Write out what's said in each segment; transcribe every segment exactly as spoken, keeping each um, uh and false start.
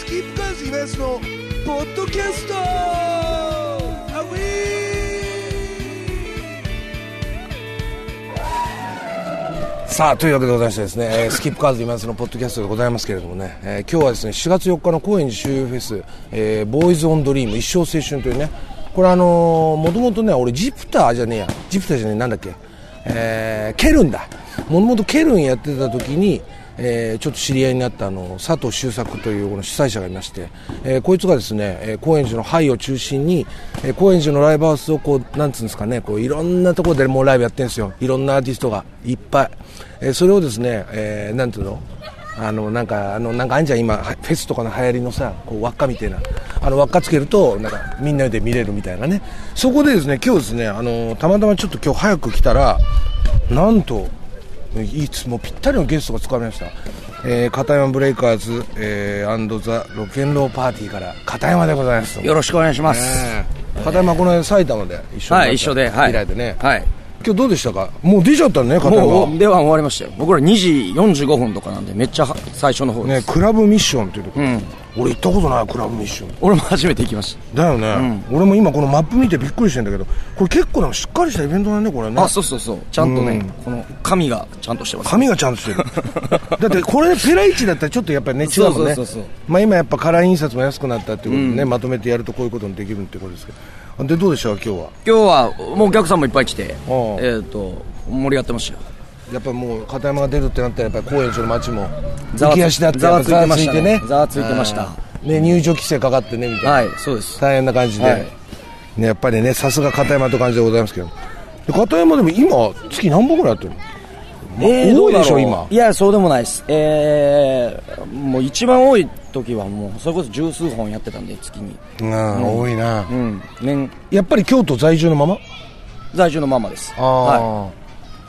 キープカーズイベントのポッドキャストアウィー。さあというわけでございましてですね、えー、スキップカーズイベントのポッドキャストでございますけれどもね、えー、今日はですねしがつよっかの高円寺周遊フェス、えー、ボーイズオンドリーム一生青春というね、これあのー、もともとね俺ジプターじゃねえやジプターじゃねえなんだっけ、えー、ケルンだもともとケルンやってた時に、えー、ちょっと知り合いになったあの佐藤周作というこの主催者がいまして、えー、こいつがですね、えー、高円寺のハイを中心に、えー、高円寺のライブハウスをこうなんつうんですかねこういろんなところでもうライブやってるんですよ。いろんなアーティストがいっぱい、えー、それをですね、えー、なんていうのあのなんかあのなんかあんじゃん今フェスとかの流行りのさこう輪っかみたいなあの輪っかつけるとなんかみんなで見れるみたいなね。そこでですね今日ですねあのたまたまちょっと今日早く来たらなんといつもぴったりのゲストが使われました、えー、片山ブレイカーズ、えー、アンドザロケンローパーティーから片山でございます。 よろしくお願いします、 えー、片山この間埼玉で一緒に、 はい、一緒で、はい、 以来でね、 はい、 今日どうでしたか。もう出ちゃったね片山。 もう出番終わりましたよ。僕らにじよんじゅうごふんとかなんでめっちゃ最初の方ですね。クラブミッションっていうところ、うん、俺行ったことないクラブミッション。 俺も初めて行きましただよね、うん、俺も今このマップ見てびっくりしてんだけどこれ結構なんかしっかりしたイベントだねこれね。 あそうそうそうちゃんとね、うん、この紙がちゃんとしてます、ね、 紙がちゃんとしてるだってこれペライチだったらちょっとやっぱりね違うもんね。そうそうそうそう、まあ、今やっぱカラー印刷も安くなったっていうことでね、うん、まとめてやるとこういうことにできるってことですけど。でどうでした今日は。 今日はもうお客さんもいっぱい来て、えー、と盛り上がってましたよ。 やっぱもう片山が出るってなったらやっぱり高円寺の街も浮き足だってざわついてましたね。 ざわついてましたね。入場規制かかってねみたいな。 はいそうです。 大変な感じで、はいね、やっぱりねさすが片山という感じでございますけど。で片山でも今月何本ぐらいやってるの。 えー、 多いでしょ今。 いやそうでもないです、えー、もう一番多い時はもうそれこそ十数本やってたんで月に、 うんうん、多いな、 うんね、 やっぱり京都在住のまま。 在住のままです。 あ、はい、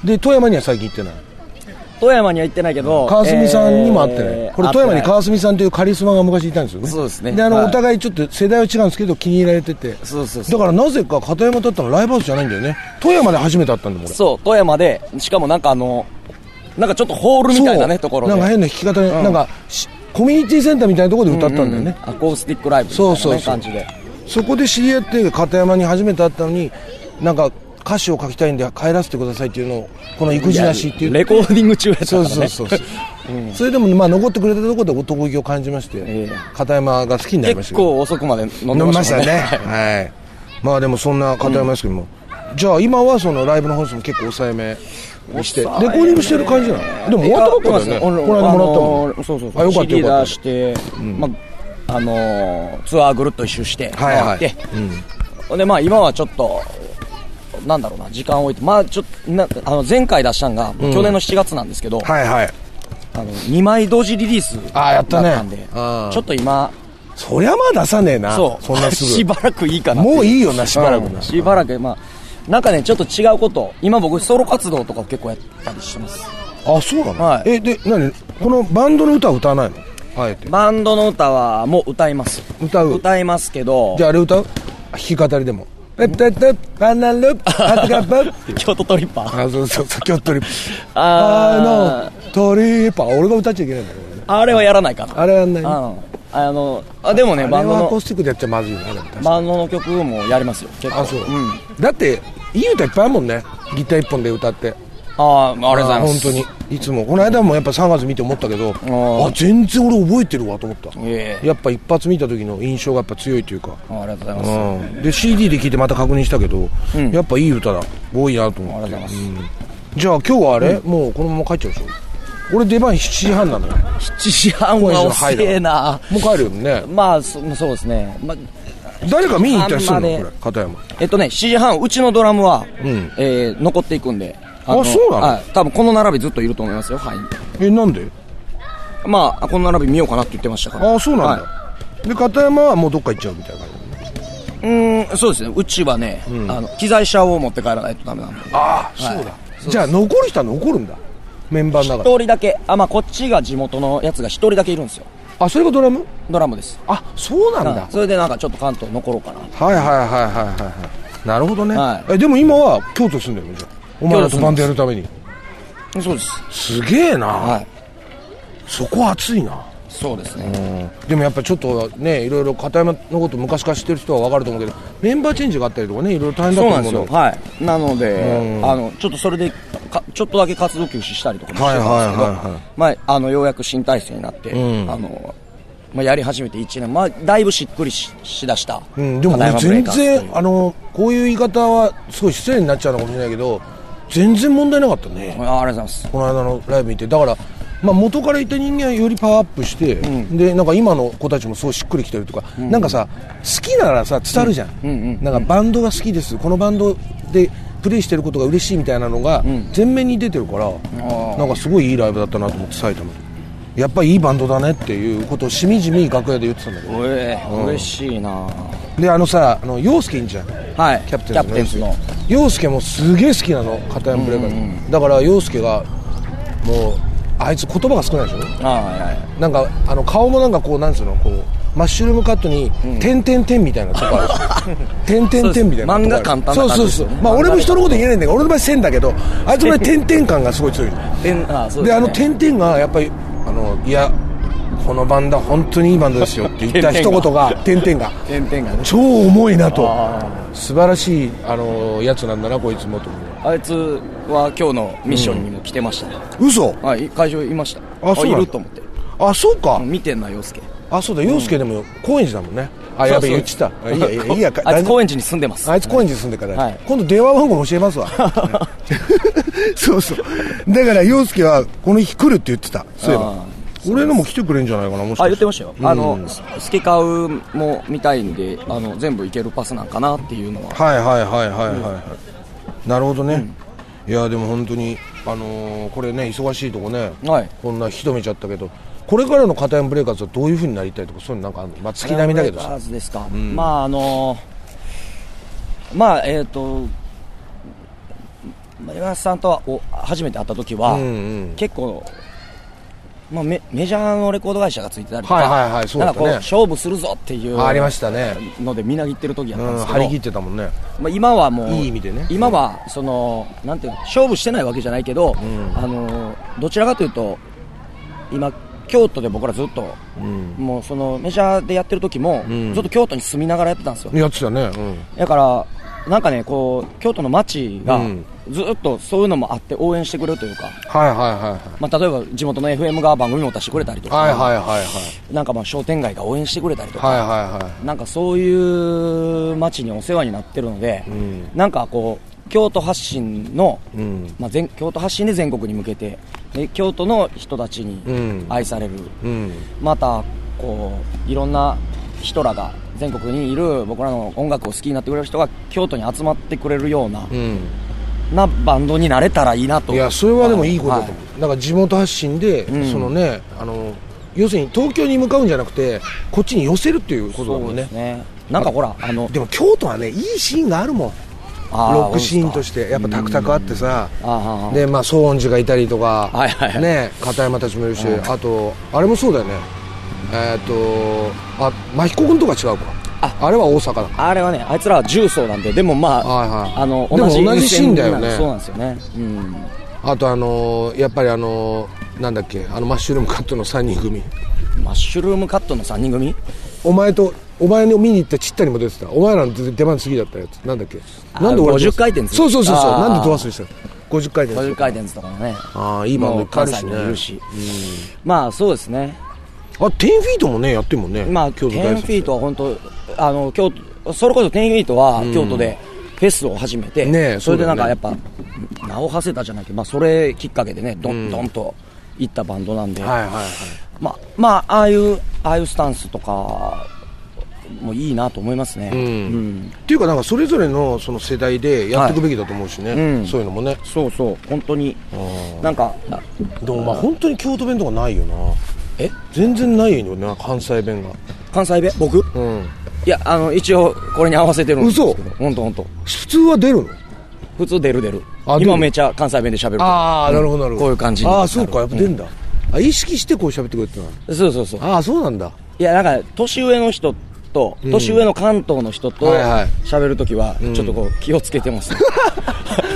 で富山には最近行ってない。 富山には行ってないけど川澄さんにも会ってない、えー、これ富山に川澄さんというカリスマが昔いたんですよね。 そうですね。 であの、はい、お互いちょっと世代は違うんですけど気に入られてて。 そうそうそう。 だからなぜか片山だったのライブハウスじゃないんだよね。富山で初めて会ったんだもん。 そう富山でしかもなんかあのなんかちょっとホールみたいなねところでなんか変な弾き方で、うん、なんかコミュニティセンターみたいなところで歌ったんだよね、うんうんうん、 アコースティックライブみたいな、ね、そうそうそう感じで。 そこで知り合って片山に初めて会ったのになんか歌詞を書きたいんで帰らせてくださいっていうのをこの育児なしっていうレコーディング中やったからね。 そうそうそうそう、うん、それでもまあ残ってくれたところで男気を感じまして、えー、片山が好きになりました。 結構遅くまで飲んでましたね。 飲みましたねはい。まあでもそんな片山ですけども、うん、じゃあ今はそのライブの本数も結構抑えめにしてレコーディングしてる感じなの。でも終わったばっかだよね。この間もらったもん、あのー、そうそうそう。あよかったよかった。シーディー出して、うんまああのー、ツアーぐるっと一周してはいはい、 うん、でまあ今はちょっとなんだろうな時間を置いてまあちょっとなあの前回出したのが、うん、去年のしちがつなんですけど、 はいはい、 あのにまい同時リリースだったんで、あやったね、ちょっと今そりゃまあ出さねえな。そうそんなすぐしばらくいいかな。 もういいよなしばらくな、 うん、しばらくまあなんかねちょっと違うこと今僕ソロ活動とか結構やったりしてます。 あそうなの、 はい、 えで何このバンドの歌は歌わないの。あえてバンドの歌はもう歌います。 歌う歌いますけど。 じゃああれ歌う弾き語りでも京都トリッパーあそうそう京都トリッパーあのトリッパー俺が歌っちゃいけないんだけどね。 あれはやらないかな。 あれはやんないね。 ああのあでもねバンドのアコースティックでやっちゃまずいよね。 バンドの曲もやりますよ結構。 あそう、うん、だっていい歌いっぱいあるもんねギター一本で歌って。 ああありがとうございます。 本当にいつもこの間もやっぱさんがつ見て思ったけどあ全然俺覚えてるわと思った、えー、やっぱ一発見た時の印象がやっぱ強いというか。 あ, ありがとうございます、 うん、で シーディー で聴いてまた確認したけど、うん、やっぱいい歌だ多いなと思って。 ありがとうございます、 うん、じゃあ今日はあれ、うん、もうこのまま帰っちゃうでしょ。俺出番しちじはんなのよ。 しちじはんは遅えな。 もう帰るよね。 まあ そ, そうですね、ま誰か見に行ったりするのこれ片山。 えっとねしちじはんうちのドラムは、うんえー、残っていくんで。 あ, あそうなの、はい、 多分この並びずっといると思いますよ。はい。 えなんで。 まあこの並び見ようかなって言ってましたから。 ああそうなんだ、はい、で片山はもうどっか行っちゃうみたいな感じ。うーんそうですねうちはね、うん、あの機材車を持って帰らないとダメなんで。 ああ、はい、そうだ。じゃあ残る人は残るんだメンバーの中で。 一人だけあまあこっちが地元のやつが一人だけいるんですよ。 あそれがドラム。 ドラムです。 あそうなんだ。 それでなんかちょっと関東残ろうかな。 はいはいはいはいはいはいなるほどね、はい、えでも今は京都住んでるのじゃあお前らとバンドやるために。 そうです。 すげえな、 はい、 そこ暑いな。 そうですね、 うん、でもやっぱちょっとねいろいろ片山のこと昔から知ってる人は分かると思うけどメンバーチェンジがあったりとかねいろいろ大変だと思うので。 そうなんですよ、はい、なので、うん、あのちょっとそれでかちょっとだけ活動休止したりとかもしてたんですけど、はいはいはいはい、まあ、あのようやく新体制になって、うん、あのまあ、やり始めていちねん、まあ、だいぶしっくり し, しだした、 うん、でも全然あのこういう言い方はすごい失礼になっちゃうのかもしれないけど全然問題なかったね。 ありがとうございます。 この間のライブ見てだから、まあ、元からいた人間はよりパワーアップして、うん、でなんか今の子たちもすごいしっくりきてるとか、うん、なんかさ好きならさ伝わるじゃん、うんうんうん、なんかバンドが好きですこのバンドでプレイしてることが嬉しいみたいなのが前面に出てるから、うん、なんかすごいいいライブだったなと思って埼玉でやっぱりいいバンドだねっていうことをしみじみ楽屋で言ってたんだけど、 えーうん、嬉しいな。 であのさあの陽介いいんじゃん、 はい、 キャプテンズのキャプテンズの陽介もすげえ好きなの片山ブレイカー、うんうん、だから陽介がもうあいつ言葉が少ないでしょ。あ、はいはい、なんかあの顔もなんかこうなんつうのこうマッシュルームカットに点々点みたいなとこある点々点みたいな漫画簡単な感じ、ね、 そうそうそう、まあ俺も人のこと言えないんだけど俺の場合線だけどあいつの場合点々感がすごい強いあそうです、ね、 であの点々がやっぱりあのいやこのバンド本当にいいバンドですよって言った一言が点々が点々が、ね、 超重いなと素晴らしいあのやつなんだなこいつもとあいつは今日のミッションにも来てましたね、 うん、嘘、 はい、会場いました。 あそういると思ってあそうか見てんな陽介。 あそうだ陽介でも高円寺だもんね。あやべえ言っちゃったいやいやいやあいつ高円寺に住んでます。 あいつ高円寺に住んでから、 はい、 今度電話番号教えますわそうそうだから陽介はこの日来るって言ってた。そういえば俺のも来てくれんじゃないかなもしかして。 あ言ってましたよ、うん、あのスケカウも見たいんであの全部いけるパスなんかなっていうのははいはいはいはいはい、はいうん、なるほどね、うん、いやでも本当にあのー、これね忙しいとこね、はい、こんな人見ちゃったけどこれからの片山ブレイカーズはどういう風になりたいとかそういうのなんかあるの。まあ月並みだけどさ。ブレイカーズですか、うん、 まああのー、まあえっ、ー、と岩橋さんとはお初めて会った時は、うんうん、結構まあ、メ, メジャーのレコード会社がついてたりとか、はいはいはい、そうだったね、なんかこう勝負するぞっていうありましたねのでみなぎってる時やったんですけど、 うん、張り切ってたもんね、 まあ、今はもういい意味でね今はそのなんていうの勝負してないわけじゃないけど、うん、あのどちらかというと今京都で僕らずっと、うん、もうそのメジャーでやってる時も、うん、ずっと京都に住みながらやってたんですよ。 やってたね、うん、 だからなんかねこう京都の街がずっとそういうのもあって応援してくれるというか、 はいはいはいはい、 まあ、例えば地元の エフエム が番組も出してくれたりとか、 はいはいはいはい、 なんかまあ商店街が応援してくれたりとか、 はいはいはい、 なんかそういう街にお世話になってるので、うん、なんかこう京都発信の、うんまあ、全京都発信で全国に向けてで京都の人たちに愛される、うん、またこういろんな人らが全国にいる僕らの音楽を好きになってくれる人が京都に集まってくれるような、うん、なバンドになれたらいいなと。 いやそれはでもいいことだと思う、はい、なんか地元発信で、うん、そのねあの要するに東京に向かうんじゃなくてこっちに寄せるっていうことだもんね。 そうですね。なんかほらあのでも京都はねいいシーンがあるもん。ロックシーンとしてやっぱタクタクあってさ、うん、でまあ騒音寺がいたりとか、はいはいはい、ね片山たちもいるし、うん、あとあれもそうだよねえっ、ー、とあ真彦君とか違うか あ, あれは大阪だ。 あれはねあいつらは重曹なんででもまあ、はいはい、あの同じ同じシーンだよね。 そうなんですよね、うん、 あとあのー、やっぱりあのー、なんだっけあのマッシュルームカットのさんにん組マッシュルームカットのさんにん組お前とお前の見に行ったちったにも出てたお前らの出番過ぎだったやつなんだっけなんで俺ごじゅっかい転そうそうそうそうなんで飛ばすにしたのごじゅっかい転ごじゅっかい転とかもねああいいバンドいっぱいあるしねいるし、うん、まあそうですね。 あテンフィートもねやってるもんね。 まあ京都テンフィートは本当あの京都それこそテンフィートは京都でフェスを始めて、うんね、それでなんかやっぱ、ね、名を馳せたじゃないけど、まあ、それきっかけでねどんどんといったバンドなんで、はいはいはい、まあまあああいうああいうスタンスとかもういいなと思いますね、うんうん、 っていうかなんかそれぞれ の, その世代でやっていくべきだと思うしね、はいうん、そういうのもねそうそう本当になんかでもまあ本当に京都弁とかないよな。え全然ないよな関西弁が。 関西弁僕、うん、いやあの一応これに合わせてるんですけど嘘本当本当普通は出るの普通出る出る今めっちゃ関西弁で喋るああ、うん、なるほどなるほどこういう感じにああそうかやっぱ出んだ、うん、あ意識してこう喋ってくれってのはそうそうそうああそうなんだ。 いやなんか年上の人と、うん、年上の関東の人と喋るときはちょっとこう気をつけてます、ね、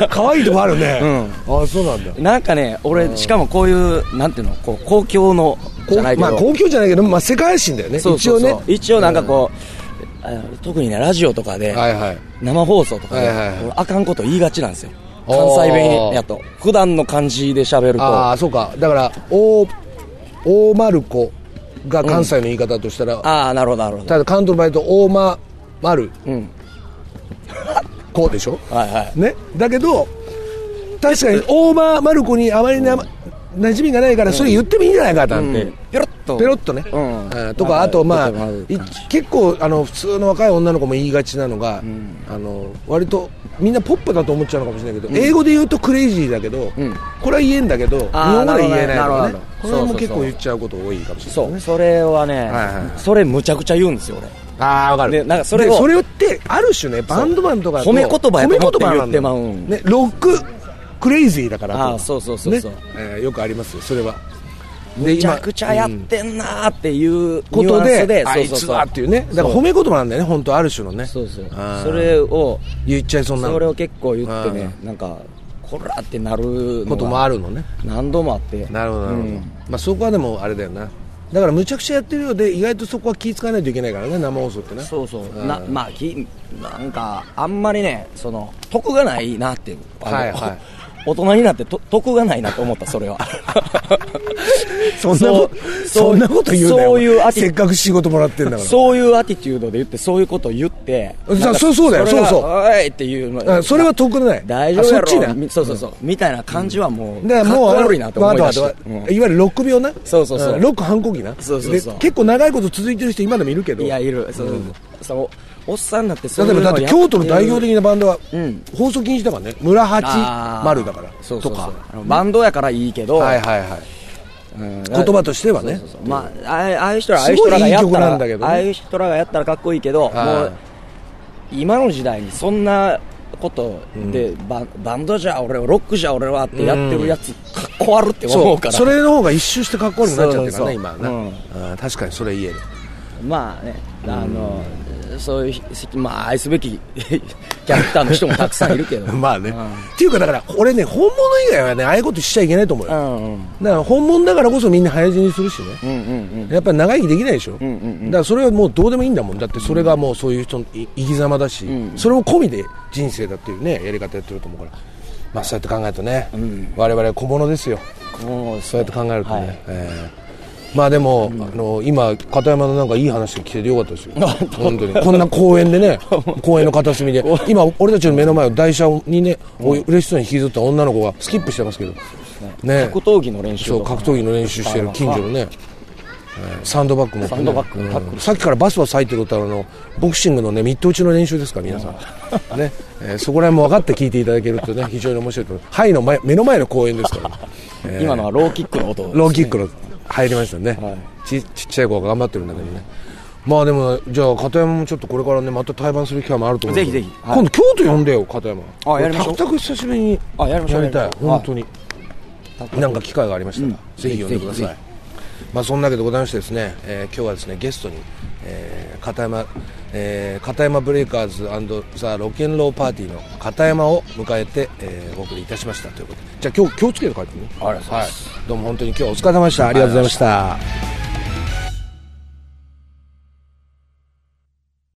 可愛いとこあるね、 うん、 ああそうなんだ。 なんかね俺しかもこういうなんていうのこう公共のじゃないけど、 まあ公共じゃないけど、まあ、世界発信だよね。 そうそうそう一応ね一応なんかこう、うん、特にねラジオとかで、はいはい、生放送とかで、はいはいはい、あかんこと言いがちなんですよ関西弁やと。普段の感じで喋ると。 ああそうか。だから大大丸子が関西の言い方としたら、うん、 ああなるほどなるほど。 ただ関東の場合と大間丸、うん、こうでしょ、はいはいね、だけど確かに大間丸子にあまりな、うん、馴染みがないからそれ言ってもいいんじゃないかなんて、うん、ペロッとペロッとね、うん、とかあとまあ結構あの普通の若い女の子も言いがちなのが、うん、あの割とみんなポップだと思っちゃうのかもしれないけど、うん、英語で言うとクレイジーだけど、うん、これは言えんだけど日本語で言えないとかね、これも結構言っちゃうこと多いかもしれない、ね、 そうそれはね、はいはい、それむちゃくちゃ言うんですよ俺。 ああ分かる。でなんかそれをそれってある種ねバンドマンとか褒め言葉やと思って言ってまうん、 ね、ロッククレイジーだからあそうそうそうそう、 ねえー、よくありますよそれは。 めちゃくちゃやってんなーっていうことで、であいつだっていうね、だから褒め言葉なんだよね本当ある種のね。 そうそうそれを言っちゃいそうなそれを結構言ってねなんかこらってなることもあるのね。 何度もあって。 なるほどなるほど、うん、まあそこはでもあれだよな。だからむちゃくちゃやってるようで意外とそこは気使わないといけないからね生放送ってね。 そうそうなまあきなんかあんまりねその得がないなっていうはいはい大人になってと得がないなと思ったそれはそんなことそんなこと言うなよ。そういうせっかく仕事もらってんだからそういうアティチュードで言ってそういうことを言ってそうそうだよそうそうおいっていうそれは得ない大丈夫やろそっちねそうそうそう、うん、みたいな感じはもう、うん、かっこ悪いなと思いました、 うん、いわゆるロック病なそうそうそう、 うん、ロック反抗期なそうそうそう結構長いこと続いてる人今でもいるけどいやいるそうそう、うん、そうおっさんになってそういうのをやって例えばだって京都の代表的なバンドは、うん、放送禁止だからね村八丸だからそうそうそうとかバンドやからいいけどはいはいはい、うん、言葉としてはねそうそうそう、 まあ、ああいう人らああいう人らがやったら、ね、ああいう人らがやったらかっこいいけどもう今の時代にそんなことで、うん、バ, バンドじゃ俺はロックじゃ俺はってやってるやつ、うん、かっこ悪って思うからそ, それの方が一周してかっこ悪くなっちゃってるからね今はね、うん、確かにそれ言えるまあねあの、うん、そういうまあ愛すべきキャラクターの人もたくさんいるけどまあね、うん、っていうかだから俺ね本物以外はねああいうことしちゃいけないと思うよ、うんうん、だから本物だからこそみんな早死にするしね、うんうんうん、やっぱり長生きできないでしょ、うんうんうん、だからそれはもうどうでもいいんだもんだってそれがもうそういう人の生き様だし、うんうん、それも込みで人生だっていうねやり方やってると思うからまあそうやって考えるとね、うん、我々は小物ですよそうやって考えるとね、はいえーまあでも、うん、あの今片山のなんかいい話が聞けてよかったですよ本当にこんな公園でね公園の片隅で今俺たちの目の前を台車にね、うん、嬉しそうに引きずった女の子がスキップしてますけど、 ね、格闘技の練習そう格闘技の練習してる近所のね、えー、サンドバッグも、ね、 サンドバッグ、 うん、さっきからバスは咲いてるとあのボクシングのねミット打ちの練習ですから皆さん、うんねえー、そこら辺も分かって聞いていただけるとね非常に面白いと思うはいの前目の前の公園ですから、 えー、今のはローキックの音です、ね、 ローキックの入りましたね、はい、ち, ちっちゃい子が頑張ってるんだけどねまあでもじゃあ片山もちょっとこれからねまた対バンする機会もあると思うぜひぜひ、 はい、今度京都呼んでよ片山あやりましょうタクタク久しぶりにあやりましょうやりたい本当に、はい、なんか機会がありましたら、うん、ぜひ呼んでくださいまあそんなわけでございましてですね、えー、今日はですねゲストに、えー、片山、えー、片山ブレイカーズ&ザ・ロケンローパーティーの片山を迎えて、えー、お送りいたしましたということでじゃあ今日気をつけて帰ってねありがとうございます、 はい、どうも本当に今日お疲れ様でしたありがとうございました